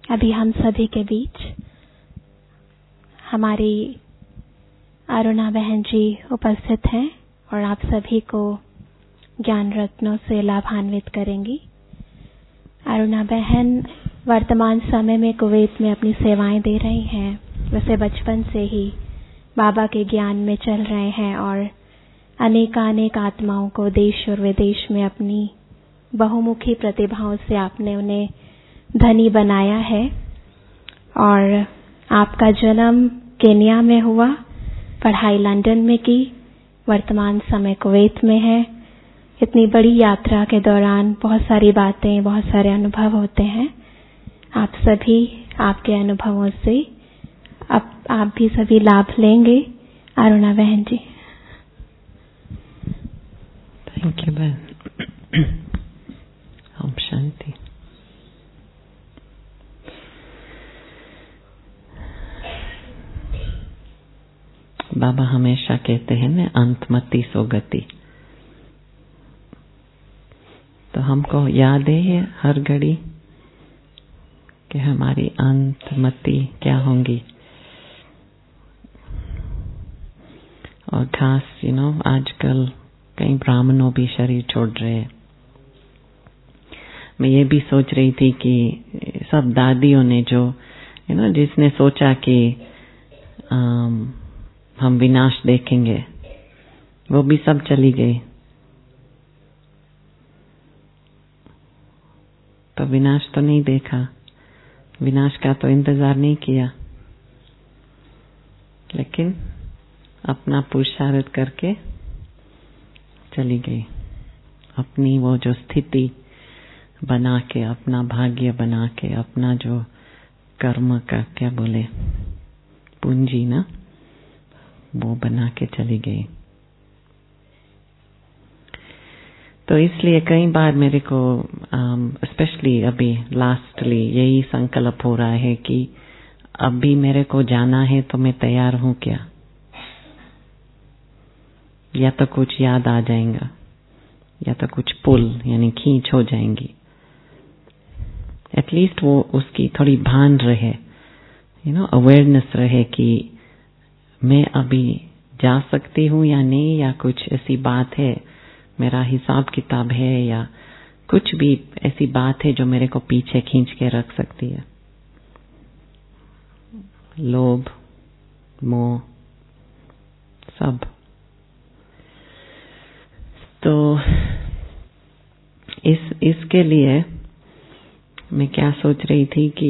अभी हम सभी के बीच हमारी अरुणा बहन जी उपस्थित हैं और आप सभी को ज्ञान रत्नों से लाभान्वित करेंगी। अरुणा बहन वर्तमान समय में कुवैत में अपनी सेवाएं दे रही हैं। वैसे बचपन से ही बाबा के ज्ञान में चल रहे हैं और अनेक आत्माओं को देश और विदेश में अपनी बहुमुखी प्रतिभाओं से आपने उन्हें धनी बनाया है। और आपका जन्म केन्या में हुआ, पढ़ाई लंदन में की, वर्तमान समय कुवैत में है। इतनी बड़ी यात्रा के दौरान बहुत सारी बातें, बहुत सारे अनुभव होते हैं। आप सभी आपके अनुभवों से आप भी सभी लाभ लेंगे। अरुणा बहन जी। थैंक यू बहन। ओम शांति। बाबा हमेशा कहते हैं ना, अंतमति सो गति। तो हमको याद है हर घड़ी कि हमारी अंतमति क्या होंगी। और खास आजकल कई ब्राह्मणों भी शरीर छोड़ रहे हैं। मैं ये भी सोच रही थी कि सब दादियों ने जो जिसने सोचा कि हम विनाश देखेंगे, वो भी सब चली गई। तो विनाश तो नहीं देखा, विनाश का तो इंतजार नहीं किया, लेकिन अपना पुरुषार्थ करके चली गई। अपनी वो जो स्थिति बना के, अपना भाग्य बना के, अपना जो कर्म का क्या बोले पूंजी ना, वो बना के चली गई। तो इसलिए कई बार मेरे को स्पेशली अभी लास्टली यही संकल्प हो रहा है कि अभी मेरे को जाना है तो मैं तैयार हूं क्या, या तो कुछ याद आ जाएगा या तो कुछ पुल यानी खींच हो जाएंगी। एटलीस्ट वो उसकी थोड़ी भान रहे, अवेयरनेस रहे कि मैं अभी जा सकती हूँ या नहीं, या कुछ ऐसी बात है, मेरा हिसाब किताब है, या कुछ भी ऐसी बात है जो मेरे को पीछे खींच के रख सकती है। लोभ, मोह, सब। तो इसके लिए मैं क्या सोच रही थी कि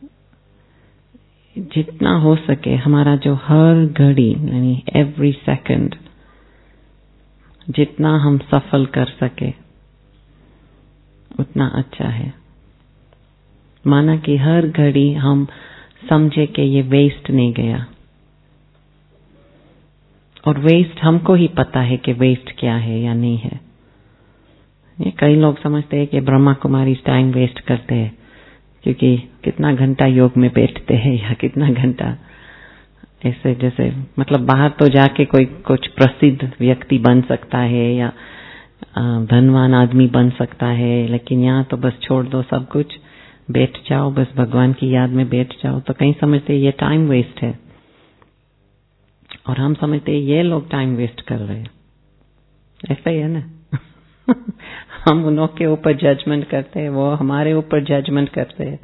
जितना हो सके हमारा जो हर घड़ी यानी एवरी सेकंड जितना हम सफल कर सके उतना अच्छा है। माना कि हर घड़ी हम समझे कि ये वेस्ट नहीं गया। और वेस्ट हमको ही पता है कि वेस्ट क्या है या नहीं है। ये कई लोग समझते हैं कि ब्रह्मा कुमारी टाइम वेस्ट करते हैं क्योंकि कितना घंटा योग में बैठते हैं, या कितना घंटा ऐसे, जैसे मतलब बाहर तो जाके कोई कुछ प्रसिद्ध व्यक्ति बन सकता है या धनवान आदमी बन सकता है, लेकिन यहाँ तो बस छोड़ दो सब कुछ, बैठ जाओ, बस भगवान की याद में बैठ जाओ। तो कहीं समझते हैं ये टाइम वेस्ट है, और हम समझते हैं ये लोग टाइम वेस्ट कर रहे हैं। ऐसा ही है ना। हम उन के ऊपर जजमेंट करते हैं, वो हमारे ऊपर जजमेंट करते हैं।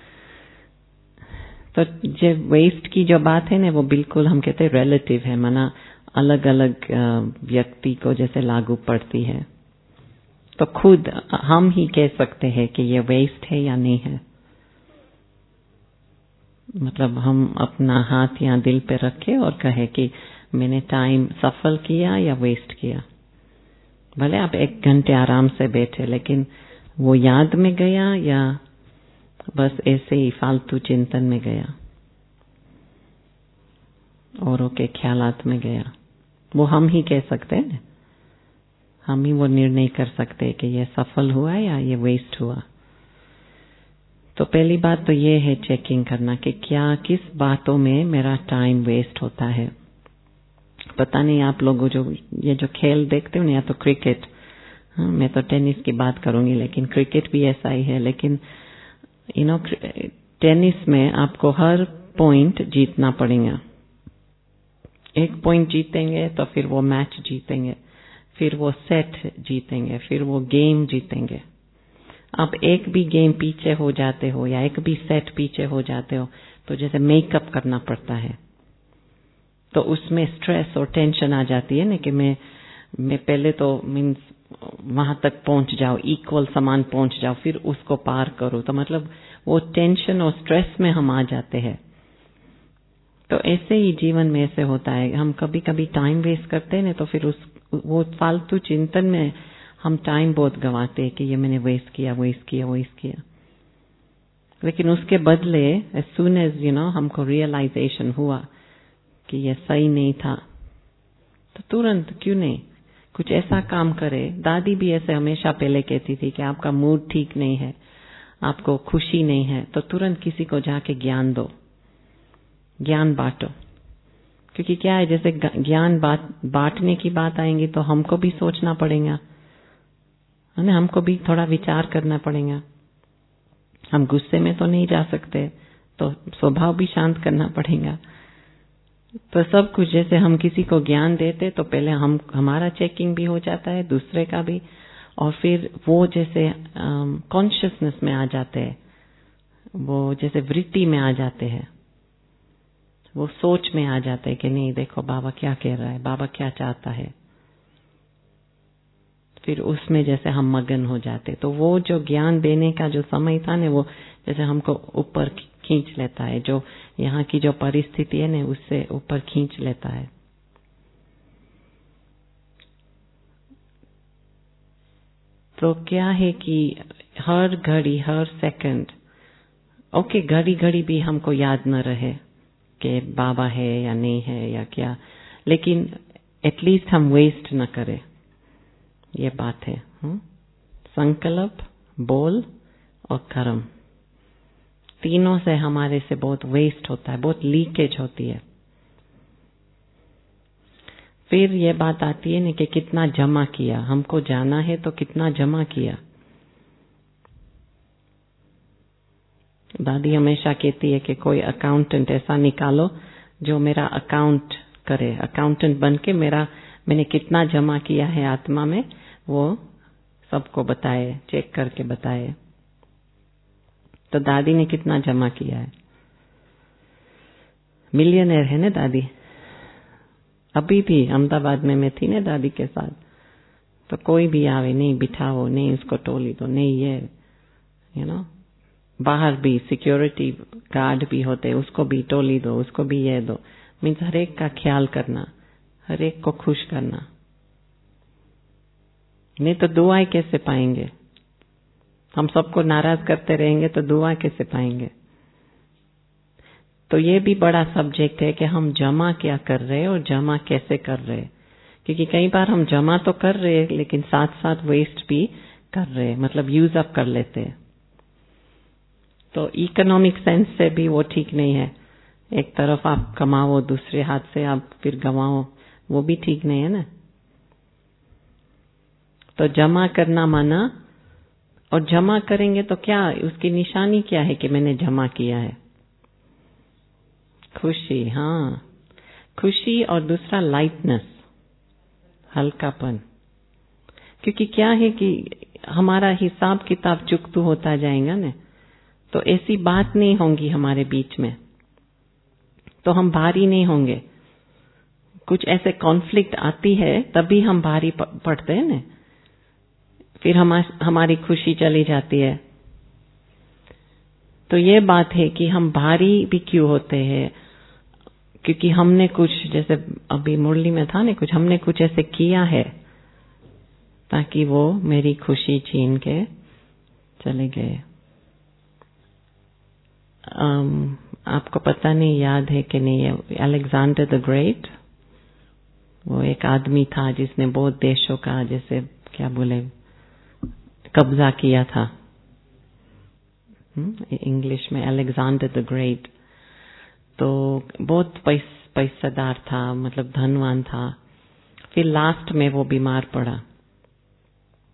तो जो वेस्ट की जो बात है ना, वो बिल्कुल हम कहते हैं रिलेटिव है, माना अलग अलग व्यक्ति को जैसे लागू पड़ती है। तो खुद हम ही कह सकते हैं कि ये वेस्ट है या नहीं है। मतलब हम अपना हाथ यहाँ दिल पे रखे और कहे कि मैंने टाइम सफल किया या वेस्ट किया। भले आप 1 घंटे आराम से बैठे, लेकिन वो याद में गया या बस ऐसे ही फालतू चिंतन में गया, औरों के ख्यालात में गया। वो हम ही कह सकते हैं, हम ही वो निर्णय कर सकते हैं कि ये सफल हुआ या ये वेस्ट हुआ। तो पहली बात तो ये है चेकिंग करना कि क्या किस बातों में मेरा टाइम वेस्ट होता है। पता नहीं आप लोग जो ये जो खेल देखते हो ना, या तो क्रिकेट, मैं तो टेनिस की बात करूंगी, लेकिन क्रिकेट भी ऐसा ही है। लेकिन टेनिस में आपको हर पॉइंट जीतना पड़ेगा। एक पॉइंट जीतेंगे तो फिर वो मैच जीतेंगे, फिर वो सेट जीतेंगे, फिर वो गेम जीतेंगे। आप एक भी गेम पीछे हो जाते हो या एक भी सेट पीछे हो जाते हो तो जैसे मेकअप करना पड़ता है, तो उसमें स्ट्रेस और टेंशन आ जाती है ना कि मैं पहले तो मीन्स वहां तक पहुंच जाओ, इक्वल समान पहुंच जाओ, फिर उसको पार करो। तो मतलब वो टेंशन और स्ट्रेस में हम आ जाते हैं। तो ऐसे ही जीवन में ऐसे होता है, हम कभी कभी टाइम वेस्ट करते हैं ना, तो फिर वो फालतू चिंतन में हम टाइम बहुत गंवाते हैं कि ये मैंने वेस्ट किया, वेस्ट किया, वेस्ट किया। लेकिन उसके बदले एज सून एज हमको रियलाइजेशन हुआ कि ये सही नहीं था, तो तुरंत क्यों नहीं कुछ ऐसा काम करे। दादी भी ऐसे हमेशा पहले कहती थी कि आपका मूड ठीक नहीं है, आपको खुशी नहीं है, तो तुरंत किसी को जाके ज्ञान दो, ज्ञान बांटो। क्योंकि क्या है, जैसे ज्ञान बांटने की बात आएंगी तो हमको भी सोचना पड़ेगा, है ना, हमको भी थोड़ा विचार करना पड़ेगा। हम गुस्से में तो नहीं जा सकते, तो स्वभाव भी शांत करना पड़ेगा। तो सब कुछ जैसे हम किसी को ज्ञान देते तो पहले हमारा चेकिंग भी हो जाता है, दूसरे का भी, और फिर वो जैसे कॉन्शियसनेस में आ जाते हैं, वो जैसे वृत्ति में आ जाते हैं, वो सोच में आ जाते हैं कि नहीं देखो बाबा क्या कह रहा है, बाबा क्या चाहता है। फिर उसमें जैसे हम मगन हो जाते, तो वो जो ज्ञान देने का जो समय था ना, वो जैसे हमको ऊपर खींच लेता है, जो यहाँ की जो परिस्थिति है ना उससे ऊपर खींच लेता है। तो क्या है कि हर घड़ी हर सेकंड, ओके घड़ी घड़ी भी हमको याद न रहे कि बाबा है या नहीं है या क्या, लेकिन एटलीस्ट हम वेस्ट न करें, ये बात है। संकल्प, बोल और कर्म, तीनों से हमारे से बहुत वेस्ट होता है, बहुत लीकेज होती है। फिर ये बात आती है ना कि कितना जमा किया, हमको जाना है तो कितना जमा किया। दादी हमेशा कहती है कि कोई अकाउंटेंट ऐसा निकालो जो मेरा अकाउंट करे, अकाउंटेंट बन के मैंने कितना जमा किया है आत्मा में, वो सबको बताए, चेक करके बताए। तो दादी ने कितना जमा किया है, मिलियनर है ना दादी। अभी भी अहमदाबाद में मैं थी ना दादी के साथ, तो कोई भी आवे, नहीं बिठाओ, नहीं उसको टोली दो, नहीं ये बाहर भी सिक्योरिटी गार्ड भी होते, उसको भी टोली दो, उसको भी ये दो। मीन्स हर एक का ख्याल करना, हर एक को खुश करना, नहीं तो दुआएं कैसे पाएंगे। हम सबको नाराज करते रहेंगे तो दुआ कैसे पाएंगे। तो ये भी बड़ा सब्जेक्ट है कि हम जमा क्या कर रहे हैं और जमा कैसे कर रहे हैं। क्योंकि कई बार हम जमा तो कर रहे हैं लेकिन साथ साथ वेस्ट भी कर रहे हैं, मतलब यूज अप कर लेते हैं। तो इकोनॉमिक सेंस से भी वो ठीक नहीं है। एक तरफ आप कमाओ, दूसरे हाथ से आप फिर गवाओ, वो भी ठीक नहीं है ना। तो जमा करना माना, और जमा करेंगे तो क्या, उसकी निशानी क्या है कि मैंने जमा किया है? खुशी, हाँ, खुशी, और दूसरा लाइटनेस, हल्कापन। क्योंकि क्या है कि हमारा हिसाब किताब चुकतू होता जाएगा ना, तो ऐसी बात नहीं होंगी हमारे बीच में, तो हम भारी नहीं होंगे। कुछ ऐसे कॉन्फ्लिक्ट आती है तभी हम भारी पड़ते हैं ना, फिर हमारी खुशी चली जाती है। तो ये बात है कि हम भारी भी क्यों होते हैं, क्योंकि हमने कुछ, जैसे अभी मुरली में था ना, कुछ हमने कुछ ऐसे किया है ताकि वो मेरी खुशी छीन के चले गए। आपको पता नहीं याद है कि नहीं, अलेक्जेंडर द ग्रेट, वो एक आदमी था जिसने बहुत देशों का, जैसे क्या बोले, कब्जा किया था। इंग्लिश में अलेक्जेंडर द ग्रेट। तो बहुत पैसेदार था, मतलब धनवान था। फिर लास्ट में वो बीमार पड़ा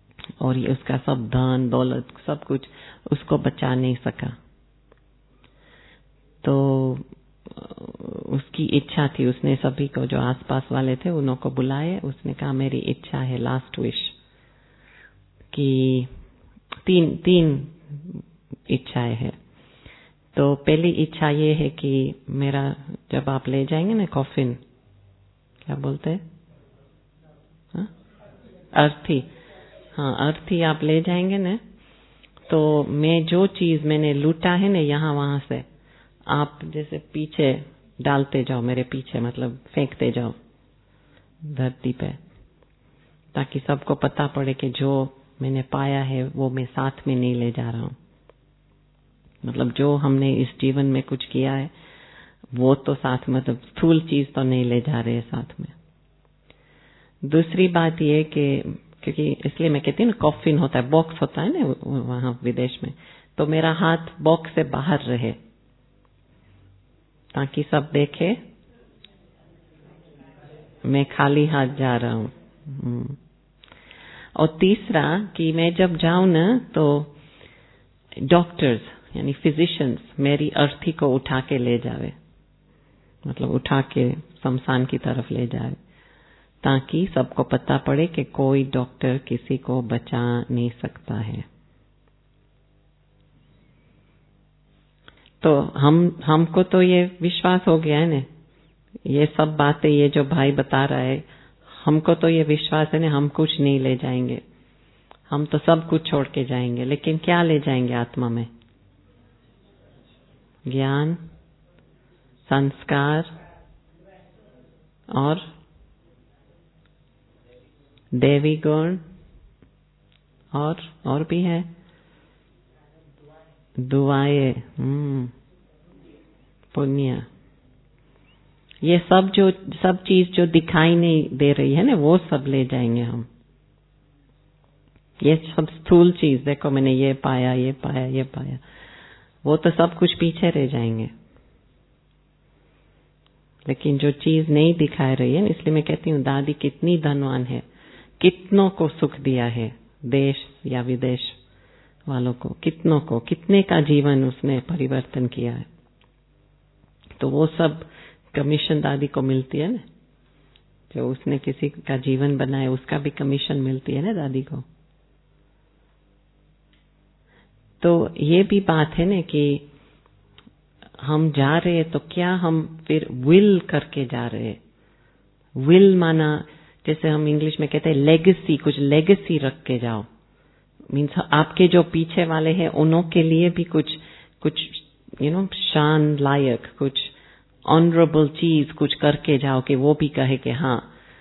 और उसका सब धन दौलत सब कुछ उसको बचा नहीं सका। तो उसकी इच्छा थी, उसने सभी को जो आसपास वाले थे उन्हों को बुलाए, उसने कहा मेरी इच्छा है, लास्ट विश, कि तीन इच्छाएं हैं। तो पहली इच्छा ये है कि मेरा, जब आप ले जाएंगे ना कॉफिन, क्या बोलते हैं, अर्थी, हाँ अर्थी आप ले जाएंगे ना, तो मैं जो चीज मैंने लूटा है ना यहाँ वहां से, आप जैसे पीछे डालते जाओ, मेरे पीछे, मतलब फेंकते जाओ धरती पे, ताकि सबको पता पड़े कि जो मैंने पाया है वो मैं साथ में नहीं ले जा रहा हूँ। मतलब जो हमने इस जीवन में कुछ किया है वो तो साथ, मतलब स्थूल चीज तो नहीं ले जा रहे साथ में। दूसरी बात ये कि क्योंकि इसलिए मैं कहती हूँ ना, कॉफिन होता है, बॉक्स होता है ना वहां विदेश में, तो मेरा हाथ बॉक्स से बाहर रहे ताकि सब देखे मैं खाली हाथ जा रहा हूँ। और तीसरा कि मैं जब जाऊं ना तो डॉक्टर्स यानी फिजिशियंस मेरी अर्थी को उठा के ले जावे, मतलब उठा के शमशान की तरफ ले जाए, ताकि सबको पता पड़े कि कोई डॉक्टर किसी को बचा नहीं सकता है। तो हमको तो ये विश्वास हो गया है ना, ये सब बातें ये जो भाई बता रहा है, हमको तो ये विश्वास है ना, हम कुछ नहीं ले जाएंगे, हम तो सब कुछ छोड़ के जाएंगे। लेकिन क्या ले जाएंगे आत्मा में? ज्ञान, संस्कार और देवी गुण, और भी है दुआएं, पुण्य, ये सब चीज जो दिखाई नहीं दे रही है ना, वो सब ले जाएंगे हम। ये सब स्थूल चीज, देखो मैंने ये पाया, ये पाया, ये पाया, वो तो सब कुछ पीछे रह जाएंगे। लेकिन जो चीज नहीं दिखाई रही है, इसलिए मैं कहती हूँ दादी कितनी धनवान है, कितनों को सुख दिया है, देश या विदेश वालों को, कितनों को, कितने का जीवन उसने परिवर्तन किया है। तो वो सब कमीशन दादी को मिलती है ना, जो उसने किसी का जीवन बनाया उसका भी कमीशन मिलती है ना दादी को। तो ये भी बात है ना कि हम जा रहे हैं तो क्या हम फिर विल करके जा रहे हैं? विल माना जैसे हम इंग्लिश में कहते हैं लेगेसी, कुछ लेगेसी रख के जाओ। मीन्स आपके जो पीछे वाले हैं उन्हों के लिए भी कुछ शान लायक, कुछ ऑनरेबल चीज कुछ करके जाओ कि वो भी कहे कि हाँ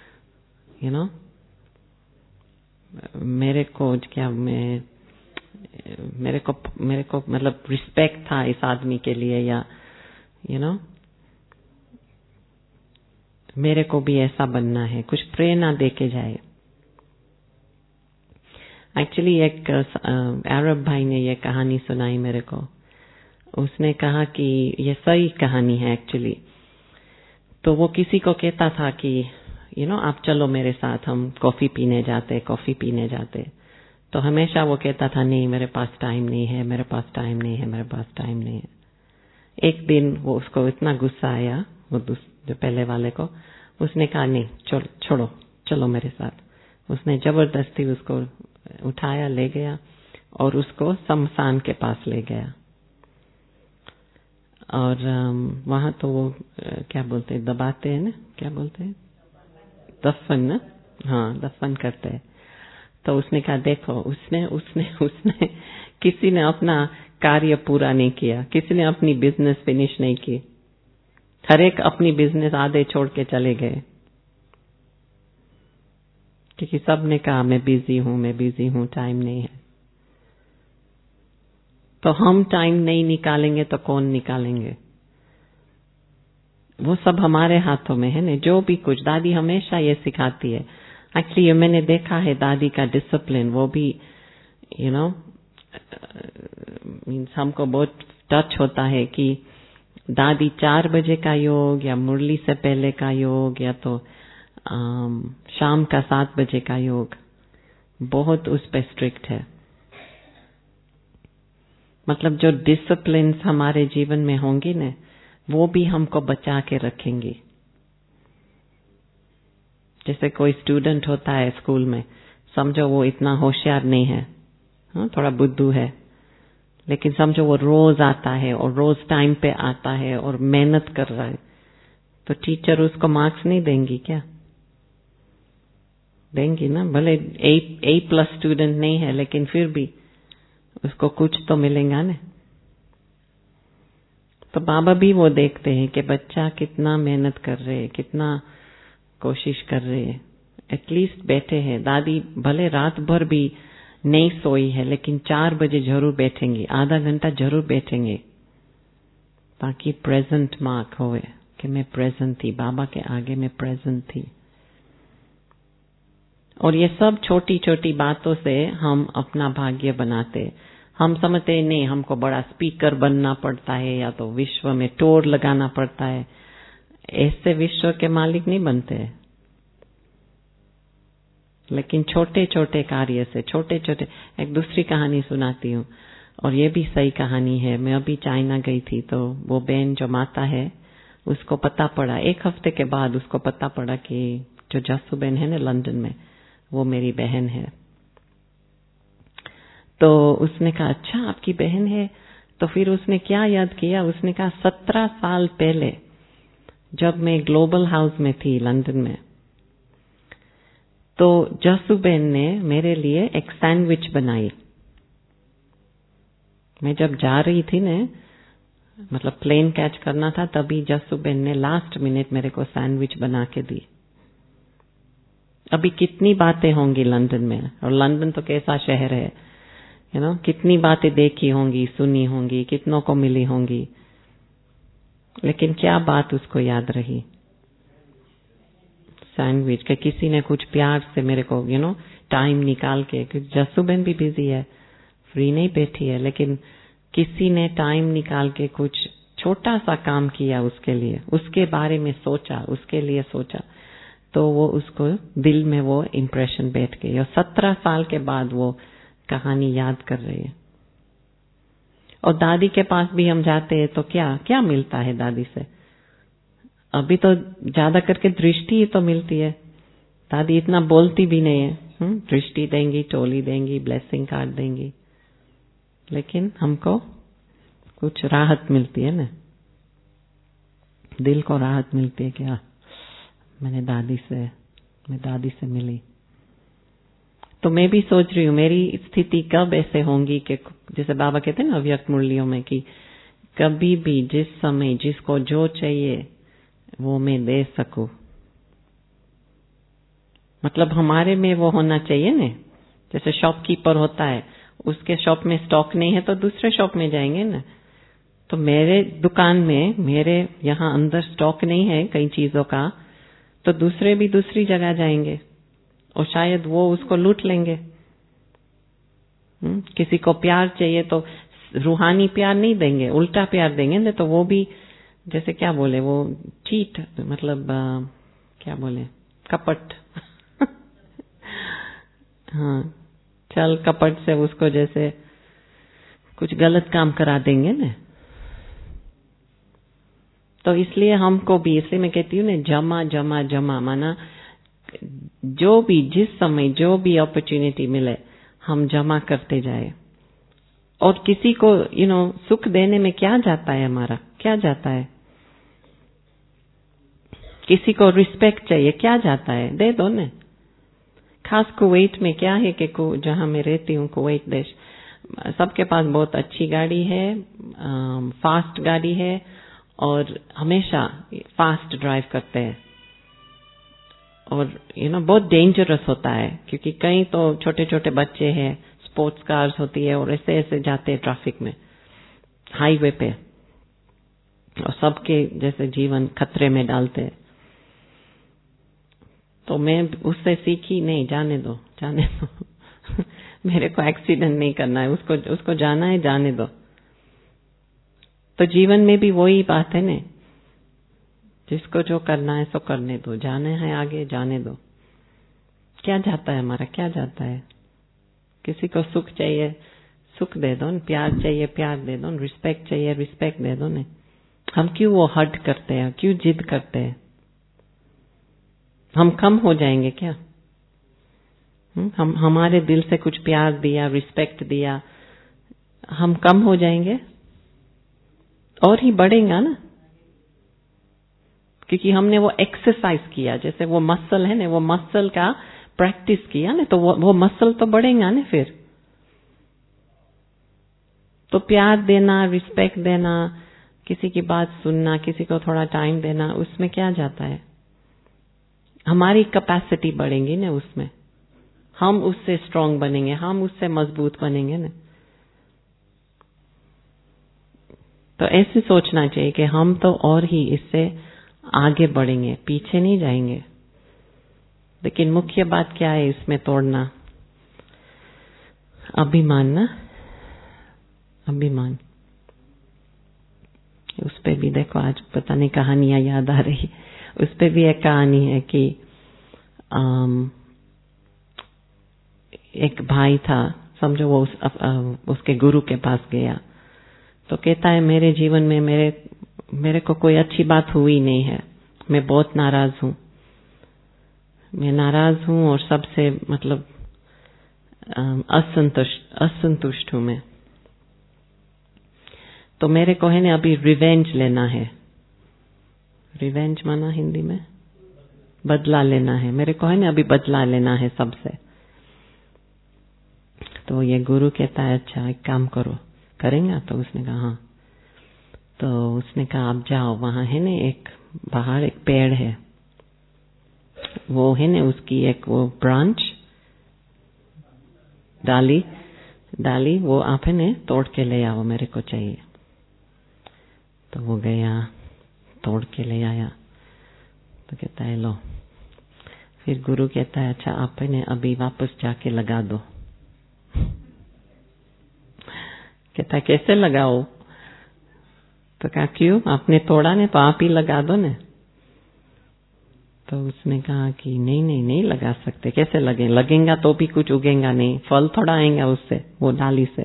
मेरे को मतलब रिस्पेक्ट था इस आदमी के लिए, या मेरे को भी ऐसा बनना है, कुछ प्रेरणा देके जाए। एक्चुअली एक अरब भाई ने ये कहानी सुनाई मेरे को, उसने कहा कि ये सही कहानी है एक्चुअली। तो वो किसी को कहता था कि आप चलो मेरे साथ, हम कॉफी पीने जाते। तो हमेशा वो कहता था नहीं मेरे पास टाइम नहीं है, मेरे पास टाइम नहीं है, मेरे पास टाइम नहीं है। एक दिन वो उसको इतना गुस्सा आया, वो जो पहले वाले को, उसने कहा नहीं छोड़ो चलो मेरे साथ। उसने जबरदस्ती उसको उठाया, ले गया और उसको शमशान के पास ले गया। और वहां तो वो क्या बोलते हैं, दबाते हैं ना, क्या बोलते हैं, दफन ना, हाँ दफन करते हैं। तो उसने कहा देखो उसने किसी ने अपना कार्य पूरा नहीं किया, किसी ने अपनी बिजनेस फिनिश नहीं की, हर एक अपनी बिजनेस आधे छोड़ के चले गए, क्योंकि सब ने कहा मैं बिजी हूँ, टाइम नहीं है। तो हम टाइम नहीं निकालेंगे तो कौन निकालेंगे? वो सब हमारे हाथों में है ना। जो भी कुछ दादी हमेशा ये सिखाती है। एक्चुअली ये मैंने देखा है दादी का डिसिप्लिन, वो भी मीन्स हमको बहुत टच होता है कि दादी 4 बजे का योग या मुरली से पहले का योग या तो शाम का 7 बजे का योग, बहुत उस पे स्ट्रिक्ट है। मतलब जो डिसिप्लिन हमारे जीवन में होंगी न, वो भी हमको बचा के रखेंगी। जैसे कोई स्टूडेंट होता है स्कूल में, समझो वो इतना होशियार नहीं है, थोड़ा बुद्धू है, लेकिन समझो वो रोज आता है और रोज टाइम पे आता है और मेहनत कर रहा है, तो टीचर उसको मार्क्स नहीं देंगी क्या? देंगी ना। भले A+ स्टूडेंट नहीं है, लेकिन फिर भी उसको कुछ तो मिलेगा ना। तो बाबा भी वो देखते हैं कि बच्चा कितना मेहनत कर रहे हैं, कितना कोशिश कर रहे हैं, एटलीस्ट बैठे हैं। दादी भले रात भर भी नहीं सोई है, लेकिन 4 बजे जरूर बैठेंगी, आधा घंटा जरूर बैठेंगे, ताकि प्रेजेंट मार्क होए कि मैं प्रेजेंट थी, बाबा के आगे मैं प्रेजेंट थी। और ये सब छोटी छोटी बातों से हम अपना भाग्य बनाते। हम समझते नहीं हमको बड़ा स्पीकर बनना पड़ता है या तो विश्व में टोर लगाना पड़ता है। ऐसे विश्व के मालिक नहीं बनते, लेकिन छोटे छोटे कार्य से, छोटे छोटे। एक दूसरी कहानी सुनाती हूँ, और ये भी सही कहानी है। मैं अभी चाइना गई थी, तो वो बहन जो माता है, उसको पता पड़ा 1 हफ्ते के बाद, उसको पता पड़ा कि जो जस्सू बहन है ना लंदन में, वो मेरी बहन है। तो उसने कहा अच्छा आपकी बहन है। तो फिर उसने क्या याद किया, उसने कहा 17 साल पहले जब मैं ग्लोबल हाउस में थी लंदन में, तो जस्सू बहन ने मेरे लिए एक सैंडविच बनाई। मैं जब जा रही थी ने, मतलब प्लेन कैच करना था, तभी जस्सू बहन ने लास्ट मिनट मेरे को सैंडविच बना के दी। अभी कितनी बातें होंगी लंदन में, और लंदन तो कैसा शहर है, कितनी बातें देखी होंगी, सुनी होंगी, कितनों को मिली होंगी, लेकिन क्या बात उसको याद रही? सैंडविच के किसी ने कुछ प्यार से मेरे को टाइम निकाल के, क्योंकि जस्सू बहन भी बिजी है, फ्री नहीं बैठी है, लेकिन किसी ने टाइम निकाल के कुछ छोटा सा काम किया उसके लिए, उसके बारे में सोचा, उसके लिए सोचा, तो वो उसको दिल में वो इम्प्रेशन बैठ गई, और 17 साल के बाद वो कहानी याद कर रही है। और दादी के पास भी हम जाते हैं तो क्या क्या मिलता है दादी से? अभी तो ज्यादा करके दृष्टि ही तो मिलती है। दादी इतना बोलती भी नहीं है, दृष्टि देंगी, टोली देंगी, ब्लेसिंग कार्ड देंगी, लेकिन हमको कुछ राहत मिलती है ना, दिल को राहत मिलती है। क्या मैं दादी से मिली। तो मैं भी सोच रही हूँ मेरी स्थिति कब ऐसे होंगी कि जैसे बाबा कहते हैं ना अव्यक्त मुरलियों में, कि कभी भी जिस समय जिसको जो चाहिए वो मैं दे सकूं। मतलब हमारे में वो होना चाहिए ना, जैसे शॉपकीपर होता है, उसके शॉप में स्टॉक नहीं है तो दूसरे शॉप में जाएंगे ना। तो मेरे दुकान में, मेरे यहाँ अंदर स्टॉक नहीं है कई चीजों का, तो दूसरे भी दूसरी जगह जाएंगे और शायद वो उसको लूट लेंगे। किसी को प्यार चाहिए तो रूहानी प्यार नहीं देंगे, उल्टा प्यार देंगे ना, तो वो भी जैसे क्या बोले, वो चीट, मतलब क्या बोले, कपट हाँ, चल कपट से उसको जैसे कुछ गलत काम करा देंगे ना। तो इसलिए हमको भी, इसलिए मैं कहती हूँ ना, जमा जमा जमा, माना जो भी जिस समय जो भी अपॉर्चुनिटी मिले हम जमा करते जाए। और किसी को सुख देने में क्या जाता है, हमारा क्या जाता है? किसी को रिस्पेक्ट चाहिए, क्या जाता है? दे दो ना। खास कुवैत में क्या है कि जहां मैं रहती हूँ, कुवैत देश, सबके पास बहुत अच्छी गाड़ी है, फास्ट गाड़ी है, और हमेशा फास्ट ड्राइव करते हैं। और बहुत डेंजरस होता है, क्योंकि कई तो छोटे छोटे बच्चे हैं, स्पोर्ट्स कार्स होती है, और ऐसे ऐसे जाते हैं ट्रैफिक में, हाईवे पे, और सबके जैसे जीवन खतरे में डालते हैं। तो मैं उससे सीखी, नहीं जाने दो मेरे को एक्सीडेंट नहीं करना है, उसको जाना है, जाने दो। तो जीवन में भी वही बात है ने, जिसको जो करना है सो करने दो, जाना है आगे, जाने दो। क्या जाता है हमारा, क्या जाता है? किसी को सुख चाहिए, सुख दे दो, प्यार चाहिए, प्यार दे दो, रिस्पेक्ट चाहिए, रिस्पेक्ट दे दो ने। हम क्यों वो हट करते हैं, क्यों जिद करते हैं? हम कम हो जाएंगे क्या? हम हमारे दिल से कुछ प्यार दिया, रिस्पेक्ट दिया, हम कम हो जाएंगे? और ही बढ़ेगा ना, क्योंकि हमने वो एक्सरसाइज किया, जैसे वो मसल है ना, वो मसल का प्रैक्टिस किया ना, तो वो मसल तो बढ़ेगा ना फिर। तो प्यार देना, रिस्पेक्ट देना, किसी की बात सुनना, किसी को थोड़ा टाइम देना, उसमें क्या जाता है? हमारी कैपेसिटी बढ़ेगी ना उसमें, हम उससे स्ट्रांग बनेंगे, हम उससे मजबूत बनेंगे ना। तो ऐसे सोचना चाहिए कि हम तो और ही इससे आगे बढ़ेंगे, पीछे नहीं जाएंगे। लेकिन मुख्य बात क्या है इसमें तोड़ना? अभिमान ना, अभिमान। उस पे भी देखो, आज पता नहीं कहानियां याद आ रही। उस पे भी एक कहानी है कि एक भाई था, समझो वो उसके गुरु के पास गया, तो कहता है मेरे जीवन में मेरे को कोई अच्छी बात हुई नहीं है, मैं बहुत नाराज हूँ, मैं नाराज हूँ और सबसे मतलब असंतुष्ट हूँ मैं। तो मेरे को है ना अभी रिवेंज लेना है। रिवेंज माना हिंदी में बदला लेना है। मेरे को है ना अभी बदला लेना है सबसे। तो ये गुरु कहता है अच्छा एक काम करो, करेंगे? तो उसने कहा हाँ। तो उसने कहा आप जाओ, वहां है ना एक बाहर एक पेड़ है, वो है ना उसकी एक वो ब्रांच, डाली वो आप है ना तोड़ के ले आओ, मेरे को चाहिए। तो वो गया, तोड़ के ले आया। तो कहता है लो। फिर गुरु कहता है अच्छा आप है ना अभी वापस जाके लगा दो। कहता है कैसे लगाओ? तो कहा क्यों, आपने तोड़ा ने तो आप ही लगा दो ने। तो उसने कहा कि नहीं लगा सकते, कैसे लगेगा तो भी कुछ उगेगा नहीं, फल थोड़ा आएगा उससे, वो डाली से।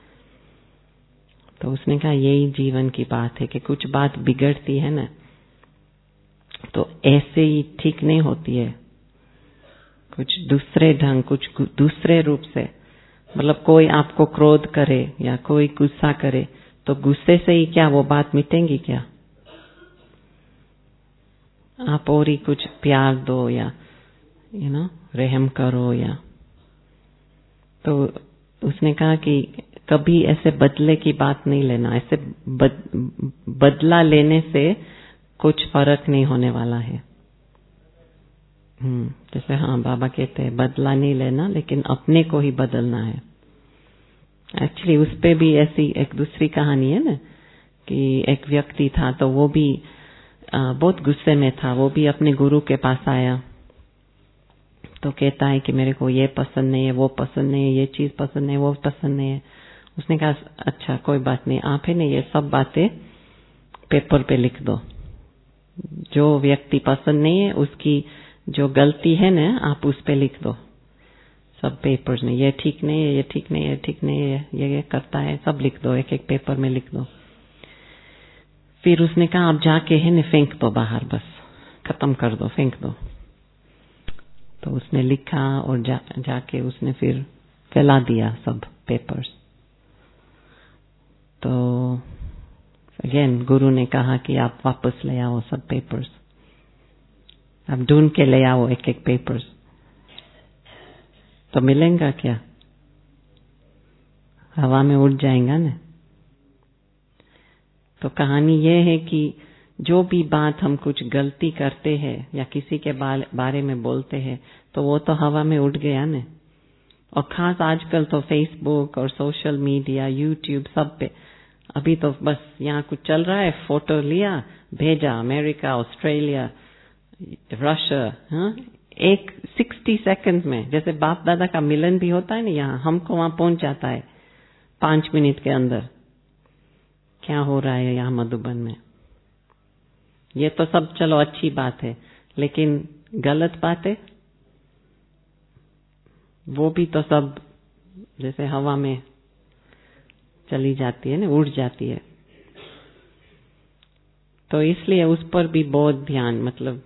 तो उसने कहा यही जीवन की बात है कि कुछ बात बिगड़ती है ना, तो ऐसे ही ठीक नहीं होती है, कुछ दूसरे ढंग, कुछ दूसरे रूप से। मतलब कोई आपको क्रोध करे या कोई गुस्सा करे, तो गुस्से से ही क्या वो बात मिटेंगी क्या? आप और ही कुछ प्यार दो या रहम करो या। तो उसने कहा कि कभी ऐसे बदले की बात नहीं लेना, ऐसे बदला लेने से कुछ फर्क नहीं होने वाला है। जैसे हाँ बाबा कहते हैं बदला नहीं लेना, लेकिन अपने को ही बदलना है। एक्चुअली उस पे भी ऐसी एक दूसरी कहानी है ना, कि एक व्यक्ति था, तो वो भी बहुत गुस्से में था, वो भी अपने गुरु के पास आया। तो कहता है कि मेरे को ये पसंद नहीं है, वो पसंद नहीं है, ये चीज पसंद नहीं, वो पसंद नहीं है। उसने कहा अच्छा कोई बात नहीं, आप है ना ये सब बातें पेपर पे लिख दो, जो व्यक्ति पसंद नहीं है उसकी जो गलती है ना आप उस पे लिख दो, सब पेपर्स में, ये ठीक नहीं है, ये ठीक नहीं है, ये ठीक नहीं है, ये करता है, सब लिख दो, एक एक पेपर में लिख दो। फिर उसने कहा आप जाके है ना फेंक दो बाहर, बस खत्म कर दो, फेंक दो। तो उसने लिखा और जाके उसने फिर फैला दिया सब पेपर्स। तो अगेन गुरु ने कहा कि आप वापस ले आओ सब पेपर्स, आप ढूंढ के ले आओ एक एक पेपर्स। तो मिलेगा क्या? हवा में उड़ जाएगा ना। तो कहानी ये है कि जो भी बात हम कुछ गलती करते हैं या किसी के बारे में बोलते हैं, तो वो तो हवा में उड़ गया ना। और खास आजकल तो फेसबुक और सोशल मीडिया, यूट्यूब, सब पे अभी तो बस यहाँ कुछ चल रहा है, फोटो लिया, भेजा, अमेरिका, ऑस्ट्रेलिया, रशिया, हाँ, एक 60 सेकंड में, जैसे बाप दादा का मिलन भी होता है ना यहाँ, हमको वहां पहुंच जाता है 5 मिनट के अंदर क्या हो रहा है यहाँ मधुबन में। ये तो सब चलो अच्छी बात है, लेकिन गलत बात है वो भी तो सब जैसे हवा में चली जाती है ना, उड़ जाती है। तो इसलिए उस पर भी बहुत ध्यान, मतलब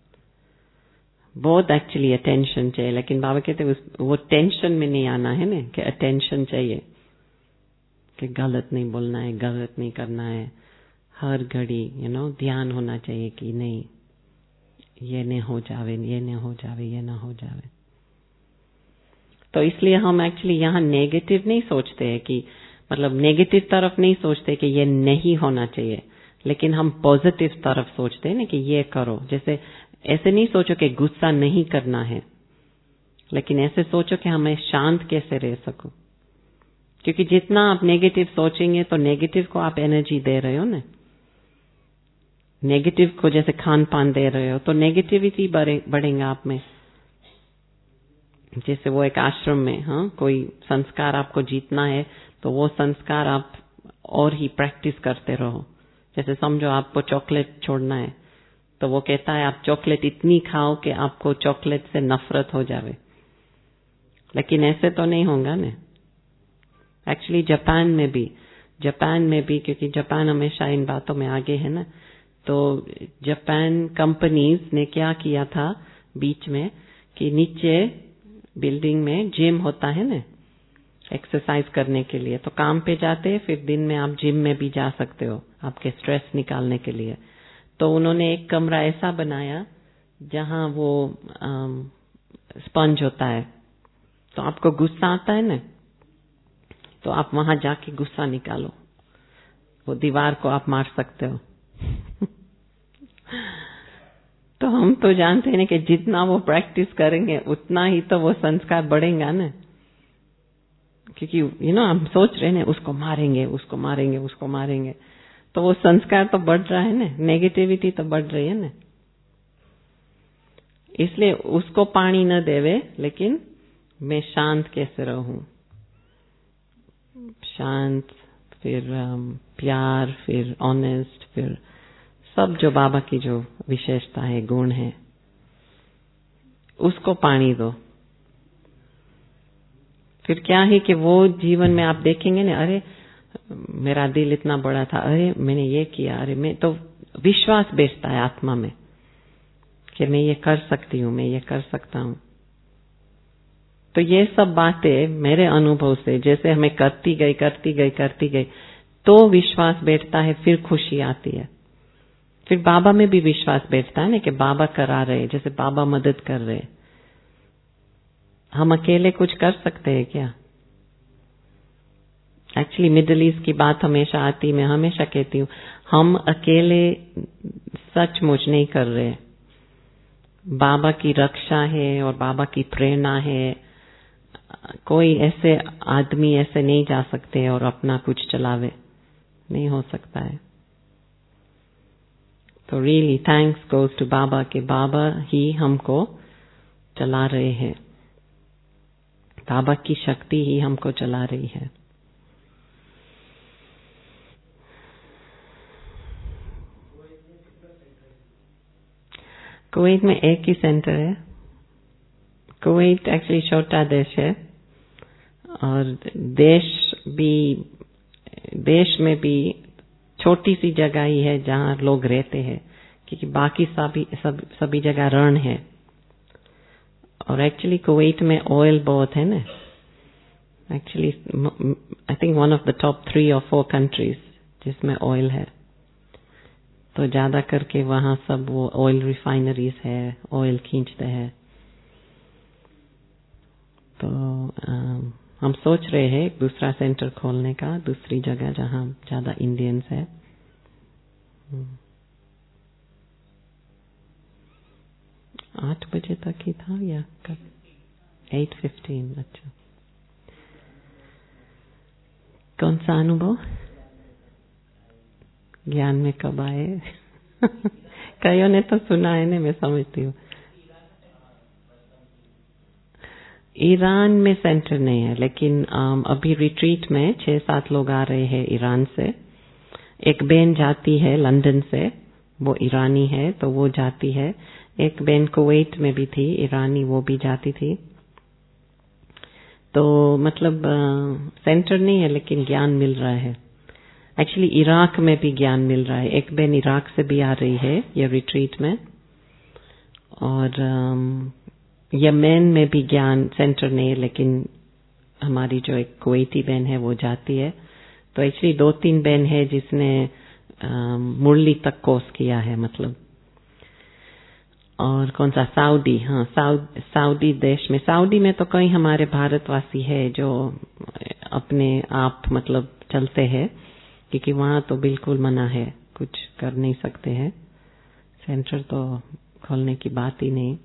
बहुत एक्चुअली अटेंशन चाहिए। लेकिन बाबा कहते वो टेंशन में नहीं आना है ना, कि अटेंशन चाहिए, कि गलत नहीं बोलना है, गलत नहीं करना है, हर घड़ी ध्यान होना चाहिए कि नहीं ये नहीं हो जावे, ये नहीं हो जावे, ये ना हो जावे। तो इसलिए हम एक्चुअली यहाँ नेगेटिव नहीं सोचते हैं, कि मतलब नेगेटिव तरफ नहीं सोचते कि ये नहीं होना चाहिए, लेकिन हम पॉजिटिव तरफ सोचते हैं ना कि ये करो। जैसे ऐसे नहीं सोचो कि गुस्सा नहीं करना है, लेकिन ऐसे सोचो कि हमें शांत कैसे रह सको। क्योंकि जितना आप नेगेटिव सोचेंगे तो नेगेटिव को आप एनर्जी दे रहे हो ना। नेगेटिव को जैसे खान पान दे रहे हो तो नेगेटिविटी बढ़ेगा आप में। जैसे वो एक आश्रम में, हाँ, कोई संस्कार आपको जीतना है तो वो संस्कार आप और ही प्रैक्टिस करते रहो। जैसे समझो आपको चॉकलेट छोड़ना है, तो वो कहता है आप चॉकलेट इतनी खाओ कि आपको चॉकलेट से नफरत हो जावे। लेकिन ऐसे तो नहीं होगा ना। एक्चुअली जापान में भी, क्योंकि जापान हमेशा इन बातों में आगे है ना, तो जापान कंपनीज ने क्या किया था बीच में, कि नीचे बिल्डिंग में जिम होता है ना एक्सरसाइज करने के लिए, तो काम पे जाते, फिर दिन में आप जिम में भी जा सकते हो आपके स्ट्रेस निकालने के लिए। तो उन्होंने एक कमरा ऐसा बनाया जहां वो स्पंज होता है, तो आपको गुस्सा आता है ना, तो आप वहां जाके गुस्सा निकालो, वो दीवार को आप मार सकते हो। तो हम तो जानते हैं ना कि जितना वो प्रैक्टिस करेंगे उतना ही तो वो संस्कार बढ़ेगा ना। क्योंकि हम सोच रहे हैं उसको मारेंगे, उसको मारेंगे, उसको मारेंगे, तो वो संस्कार तो बढ़ रहा है ना, नेगेटिविटी तो बढ़ रही है ना। इसलिए उसको पानी न देवे, लेकिन मैं शांत कैसे रहूं, शांत, फिर प्यार, फिर ऑनेस्ट, फिर सब जो बाबा की जो विशेषता है, गुण है, उसको पानी दो। फिर क्या है कि वो जीवन में आप देखेंगे ना, अरे मेरा दिल इतना बड़ा था, अरे मैंने ये किया, अरे मैं तो विश्वास बैठता है आत्मा में कि मैं ये कर सकती हूँ, मैं ये कर सकता हूँ। तो ये सब बातें मेरे अनुभव से जैसे हमें करती गई तो विश्वास बैठता है, फिर खुशी आती है। फिर बाबा में भी विश्वास बैठता है ना कि बाबा करा रहे, जैसे बाबा मदद कर रहे। हम अकेले कुछ कर सकते हैं क्या? एक्चुअली मिडिल ईस्ट की बात हमेशा आती, मैं हमेशा कहती हूँ हम अकेले सचमुच नहीं कर रहे। बाबा की रक्षा है और बाबा की प्रेरणा है। कोई ऐसे आदमी ऐसे नहीं जा सकते और अपना कुछ चलावे, नहीं हो सकता है। तो रियली थैंक्स गोज टू बाबा कि बाबा ही हमको चला रहे हैं, बाबा की शक्ति ही हमको चला रही है। कुवैत में एक ही सेंटर है। कुवैत एक्चुअली छोटा देश है और देश में भी छोटी सी जगह ही है जहाँ लोग रहते हैं, क्योंकि बाकी सभी जगह रण है। और एक्चुअली कुवैत में ऑयल बहुत है ना। Actually I think one of the top 3 or 4 countries जिसमें ऑयल है। तो ज्यादा करके वहाँ सब वो ऑयल रिफाइनरीज है, ऑयल खींचते हैं। तो हम सोच रहे हैं दूसरा सेंटर खोलने का, दूसरी जगह जहाँ ज्यादा इंडियंस है। 8 बजे तक ही था या कब? 8:15। अच्छा, कौन सा अनुभव ज्ञान में कब आए? कईयों ने तो सुना है ना, मैं समझती हूँ। ईरान में सेंटर नहीं है, लेकिन अभी रिट्रीट में 6-7 लोग आ रहे हैं ईरान से। एक बहन जाती है लंदन से, वो ईरानी है तो वो जाती है। एक बहन कुवैत में भी थी ईरानी, वो भी जाती थी। तो मतलब सेंटर नहीं है, लेकिन ज्ञान मिल रहा है। एक्चुअली इराक में भी ज्ञान मिल रहा है। एक बहन इराक से भी आ रही है ये रिट्रीट में, और यमन में भी ज्ञान सेंटर नहीं है, लेकिन हमारी जो एक कुवैती बहन है वो जाती है। तो एक्चुअली 2-3 बहन है जिसने मुरली तक कोर्स किया है, मतलब। और कौन सा, सऊदी, हाँ, सऊदी देश में, सऊदी में तो कई हमारे भारतवासी है जो अपने आप मतलब चलते हैं, क्योंकि वहाँ तो बिल्कुल मना है, कुछ कर नहीं सकते हैं, सेंटर तो खोलने की बात ही नहीं।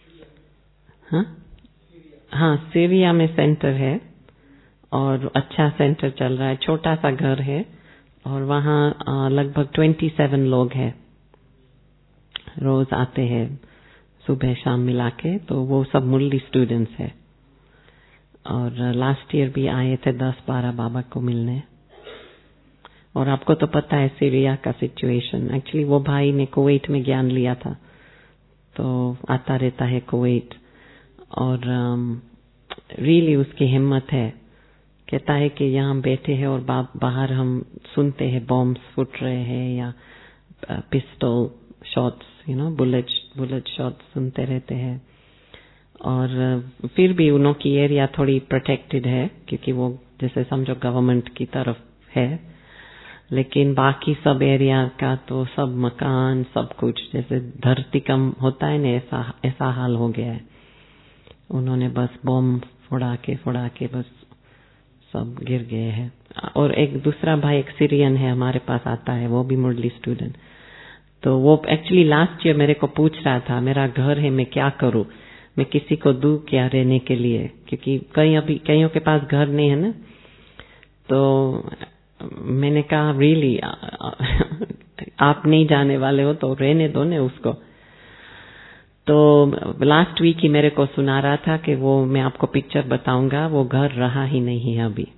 हाँ, सीरिया में सेंटर है और अच्छा सेंटर चल रहा है, छोटा सा घर है, और वहाँ लगभग 27 लोग हैं, रोज आते हैं सुबह शाम मिला के, तो वो सब मुरली स्टूडेंट्स है। और लास्ट ईयर भी आए थे 10-12 बाबा को मिलने। और आपको तो पता है सीरिया का सिचुएशन। एक्चुअली वो भाई ने कुवैत में ज्ञान लिया था, तो आता रहता है कुवैत, और रियली उसकी हिम्मत है। कहता है कि यहाँ बैठे हैं और बाहर हम सुनते हैं बॉम्ब्स फुट रहे हैं या पिस्टल शॉट्स, बुलेट शॉट्स सुनते रहते हैं। और फिर भी उन्हों की एरिया थोड़ी प्रोटेक्टेड है, क्योंकि वो जैसे समझो गवर्नमेंट की तरफ है, लेकिन बाकी सब एरिया का तो सब मकान, सब कुछ जैसे धरती कम होता है ना, ऐसा हाल हो गया है। उन्होंने बस बॉम्ब फोड़ा के बस सब गिर गए हैं। और एक दूसरा भाई, एक सीरियन है, हमारे पास आता है, वो भी मुरली स्टूडेंट। तो वो एक्चुअली लास्ट ईयर मेरे को पूछ रहा था, मेरा घर है, मैं क्या करूं, मैं किसी को दूं क्या रहने के लिए, क्योंकि कईयों के पास घर नहीं है ना। तो मैंने कहा रियली आप नहीं जाने वाले हो तो रहने दो ना उसको। तो लास्ट वीक ही मेरे को सुना रहा था कि वो, मैं आपको पिक्चर बताऊंगा, वो घर रहा ही नहीं है अभी,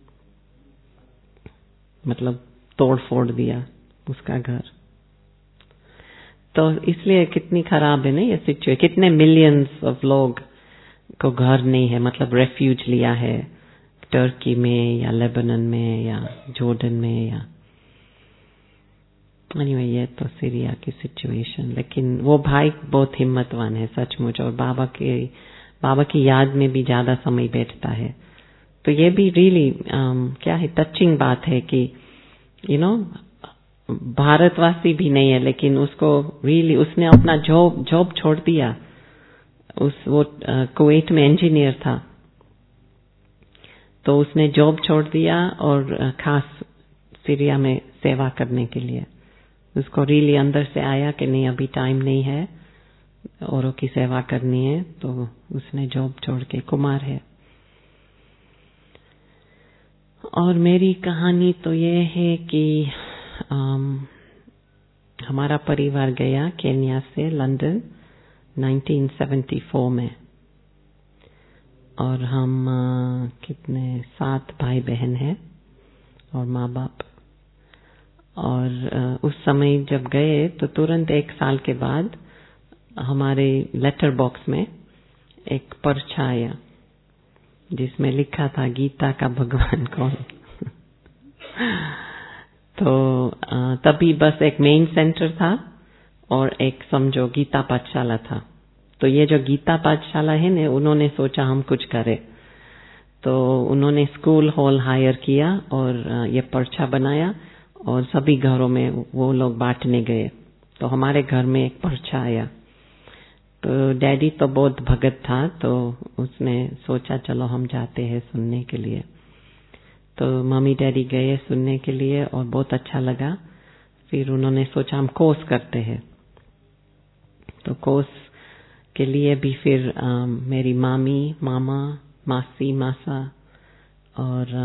मतलब तोड़ फोड़ दिया उसका घर। तो इसलिए कितनी खराब है ना ये सिचुएशन। कितने मिलियंस ऑफ लोग को घर नहीं है, मतलब रेफ्यूज लिया है टर्की में या लेबनान में या जॉर्डन में या एनीवे, ये तो सीरिया की सिचुएशन। लेकिन वो भाई बहुत हिम्मतवान है सचमुच, और बाबा की याद में भी ज्यादा समय बैठता है। तो ये भी रियली क्या है, टचिंग बात है कि भारतवासी भी नहीं है, लेकिन उसको रियली उसने अपना जॉब छोड़ दिया। वो कुवैत में इंजीनियर था, तो उसने जॉब छोड़ दिया और खास सीरिया में सेवा करने के लिए। उसको रियली अंदर से आया कि नहीं, अभी टाइम नहीं है, औरों की सेवा करनी है, तो उसने जॉब छोड़ के कुमार है। और मेरी कहानी तो ये है कि हमारा परिवार गया केन्या से लंदन 1974 में, और हम कितने 7 भाई बहन हैं और माँ बाप। और उस समय जब गए तो तुरंत 1 साल के बाद हमारे लेटर बॉक्स में एक पर्चा आया जिसमें लिखा था गीता का भगवान कौन। तो तभी बस एक मेन सेंटर था और एक समझो गीता पाठशाला था। तो ये जो गीता पाठशाला है ना, उन्होंने सोचा हम कुछ करें, तो उन्होंने स्कूल हॉल हायर किया और ये पर्चा बनाया और सभी घरों में वो लोग बांटने गए। तो हमारे घर में एक पर्चा आया। तो डैडी तो बहुत भगत था, तो उसने सोचा चलो हम जाते हैं सुनने के लिए। तो मम्मी डैडी गए सुनने के लिए और बहुत अच्छा लगा। फिर उन्होंने सोचा हम कोर्स करते हैं। तो कोर्स के लिए भी फिर मेरी मामी, मामा, मासी, मासा और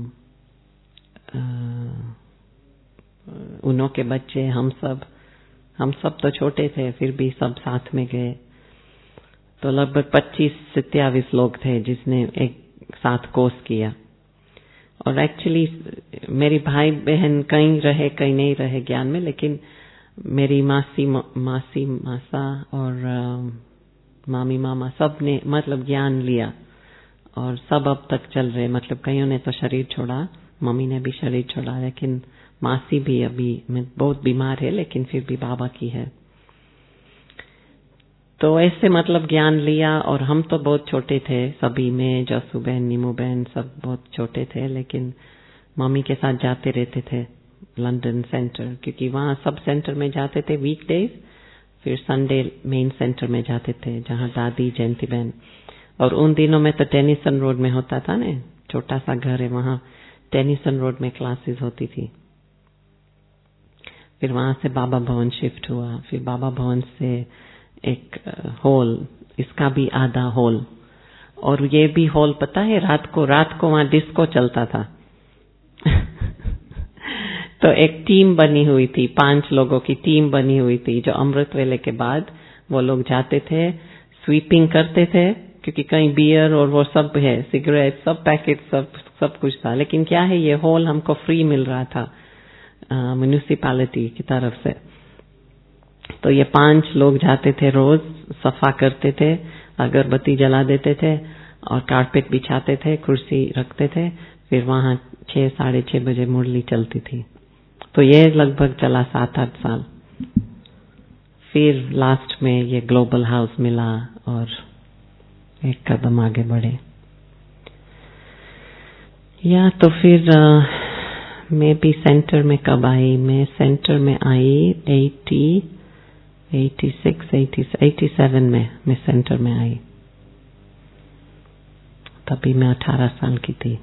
उन्हों के बच्चे, हम सब तो छोटे थे, फिर भी सब साथ में गए। तो लगभग 25-27 लोग थे जिसने एक साथ कोर्स किया। और एक्चुअली मेरी भाई बहन कहीं रहे कहीं नहीं रहे ज्ञान में, लेकिन मेरी मासी, मासा और मामी, मामा सब ने मतलब ज्ञान लिया और सब अब तक चल रहे। मतलब कईयों ने तो शरीर छोड़ा, मम्मी ने भी शरीर छोड़ा, लेकिन मासी भी अभी बहुत बीमार है, लेकिन फिर भी बाबा की है। तो ऐसे मतलब ज्ञान लिया। और हम तो बहुत छोटे थे सभी में, जसू बहन, नीमू बहन सब बहुत छोटे थे, लेकिन मम्मी के साथ जाते रहते थे लंदन सेंटर, क्योंकि वहाँ सब सेंटर में जाते थे वीकडेज, फिर संडे मेन सेंटर में जाते थे जहाँ दादी जयंती बहन। और उन दिनों में तो टेनिसन रोड में होता था ना, छोटा सा घर है वहाँ, टेनिसन रोड में क्लासेस होती थी। फिर वहाँ से बाबा भवन शिफ्ट हुआ, फिर बाबा भवन से एक हॉल, इसका भी आधा हॉल, और ये भी हॉल पता है रात को वहाँ डिस्को चलता था। तो एक टीम बनी हुई थी, 5 लोगों की टीम बनी हुई थी, जो अमृत वेले के बाद वो लोग जाते थे, स्वीपिंग करते थे, क्योंकि कहीं बियर और वो सब है, सिगरेट सब पैकेट सब कुछ था। लेकिन क्या है, ये हॉल हमको फ्री मिल रहा था म्युनिसिपैलिटी की तरफ से। तो ये 5 लोग जाते थे, रोज सफा करते थे, अगरबत्ती जला देते थे और कारपेट बिछाते थे, कुर्सी रखते थे। फिर वहाँ 6 साढ़े 6 बजे मुरली चलती थी। तो ये लगभग चला 7-8 साल। फिर लास्ट में ये ग्लोबल हाउस मिला और एक कदम आगे बढ़े। या तो फिर मैं भी सेंटर में कब आई, मैं सेंटर में आई 87 में मैं सेंटर में आई। तभी मैं 18 साल की थी।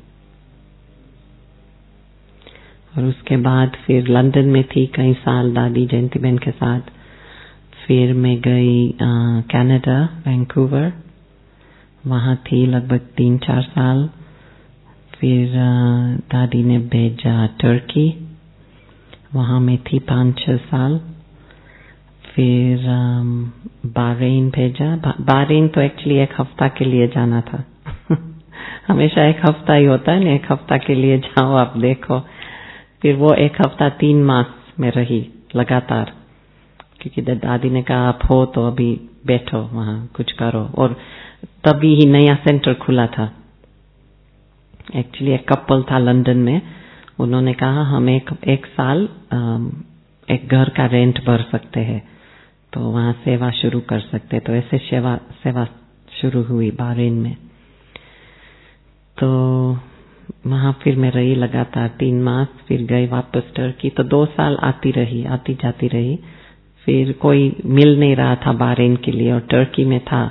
और उसके बाद फिर लंदन में थी कई साल दादी जयंती बहन के साथ। फिर मैं गई कनाडा, वैंकूवर, वहाँ थी लगभग 3-4 साल। फिर दादी ने भेजा टर्की, वहाँ मैं थी 5-6 साल। फिर बहरीन भेजा। बहरीन तो एक्चुअली 1 हफ्ता के लिए जाना था। हमेशा 1 हफ्ता ही होता है ना, 1 हफ्ता के लिए जाओ आप देखो। फिर वो 1 हफ्ता 3 मास में रही लगातार, क्योंकि दादी ने कहा आप हो तो अभी बैठो वहाँ कुछ करो। और तभी ही नया सेंटर खुला था। एक्चुअली एक कपल था लंदन में, उन्होंने कहा हम एक साल एक घर का रेंट भर सकते हैं, तो वहाँ सेवा शुरू कर सकते। तो ऐसे सेवा शुरू हुई बहरीन में। तो वहाँ फिर मैं रही लगातार 3 मास। फिर गई वापस टर्की, तो 2 साल आती जाती रही। फिर कोई मिल नहीं रहा था बहरीन के लिए, और टर्की में था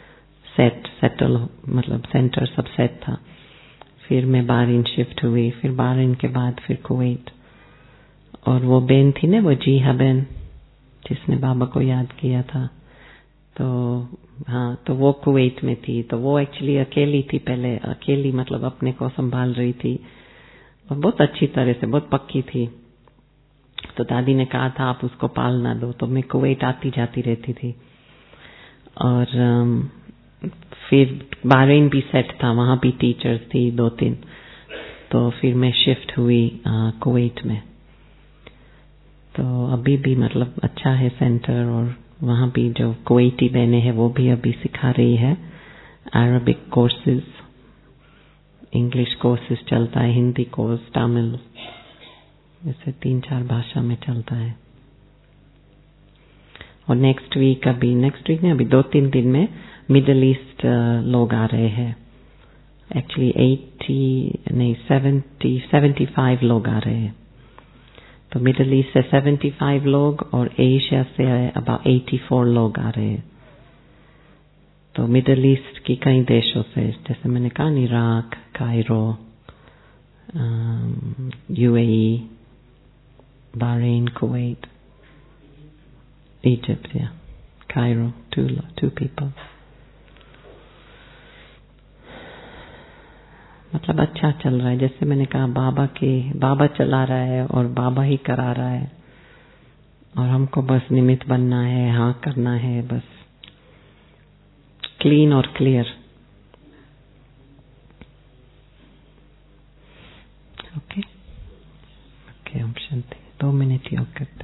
सेटल, मतलब सेंटर सब सेट था। फिर मैं बहरीन शिफ्ट हुई। फिर बहरीन के बाद फिर कुवैत। और वो बहन थी ना, वो जीहा बहन जिसने बाबा को याद किया था, तो हाँ, तो वो कुवैत में थी। तो वो एक्चुअली अकेली थी पहले, अकेली मतलब अपने को संभाल रही थी, और बहुत अच्छी तरह से, बहुत पक्की थी। तो दादी ने कहा था आप उसको पालना दो। तो मैं कुवैत आती जाती रहती थी। और फिर बहरीन भी सेट था, वहाँ भी टीचर्स थी 2-3। तो फिर मैं शिफ्ट हुई कुवैत में। तो अभी भी मतलब अच्छा है सेंटर, और वहाँ भी जो कुवैती बहनें हैं वो भी अभी सिखा रही है। अरबिक कोर्सेज, इंग्लिश कोर्सेज चलता है, हिंदी कोर्स, तमिल, ऐसे 3-4 भाषा में चलता है। और नेक्स्ट वीक नहीं, अभी 2-3 दिन में मिडिल ईस्ट लोग आ रहे हैं। एक्चुअली 75 लोग आ रहे हैं। तो मिडिल ईस्ट से 75 लोग, और एशिया से अबाउट 84 लोग आ रहे हैं। तो मिडिल ईस्ट की कई देशों से, जैसे मैंने कहा Iraq, Cairo, UAE, Bahrain, Kuwait, Egypt, या कायरो, 2 people। मतलब अच्छा चल रहा है। जैसे मैंने कहा बाबा चला रहा है और बाबा ही करा रहा है, और हमको बस निमित्त बनना है, हाँ करना है, बस क्लीन और clear. Okay, Om Shanti. 2 minute योग करते।